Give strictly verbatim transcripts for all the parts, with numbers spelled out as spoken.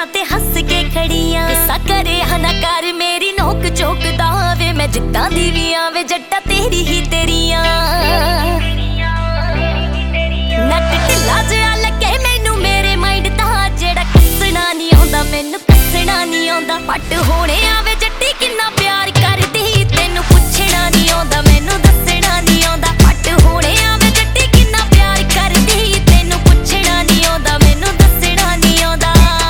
ते हस के खड़ियां गुस्सा करे हना कर मेरी नोक चोक दा वे मैं जिद्दां दी वी आवे जट्टा तेरी ही तेरियां नट ढिला जिहा लगे मैनू मेरे माइंड दा जेड़ा कसना नहीं आउंदा मैनू कसना नहीं आउंदा पट होने आवे जट्टी किन्ना प्यार करदी तैनू पुछना नहीं आउंदा मैनू दसना नहीं आउंदा पट होने आवे जट्टी किन्ना प्यार करदी तैनू पुछना नहीं आउंदा मैनू दसना नहीं आउंदा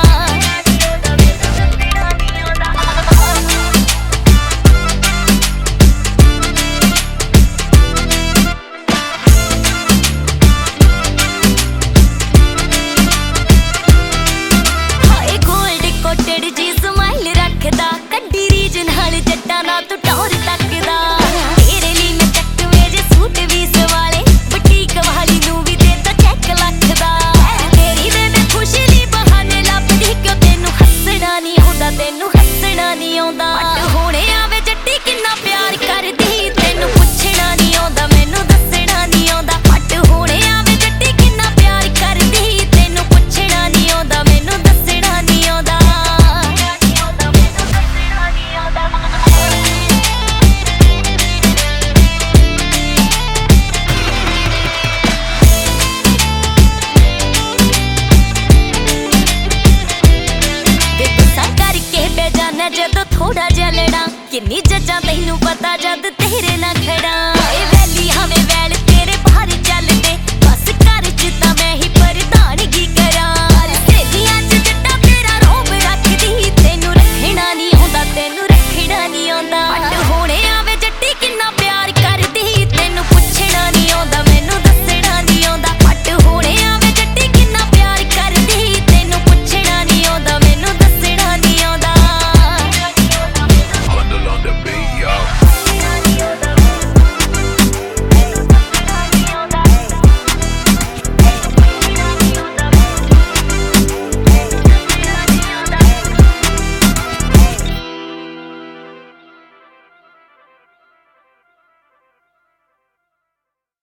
हाय गोल्ड कोटेड जी स्माइल रखदा कड्डी रीज नाल जट्टा ना तू टौर तकदा तेरे लिए मैं चकवे जे सूट भी सवाले बुटीक वाली नू भी देता चेक लखदा तेरी वे मैं खुशी दी बहाने लभदी क्यों तैनू हसना नहीं आउंदा तैनू हसना नहीं आउंदा पट होने आवे जट्टी किन्ना प्यार करदी तैनू पुछना नहीं आउंदा मैनू दसना नहीं आउंदा पट होने आवे जट्टी किन्ना प्यार करदी तैनू पुछना नहीं आउंदा मैनू दसना नहीं आउंदा वे गुस्सा करके बह जाना जदों थोड़ा जिहा लड़ा किन्नी जज्जां तैनू पता जद तेरे नाल खड़ा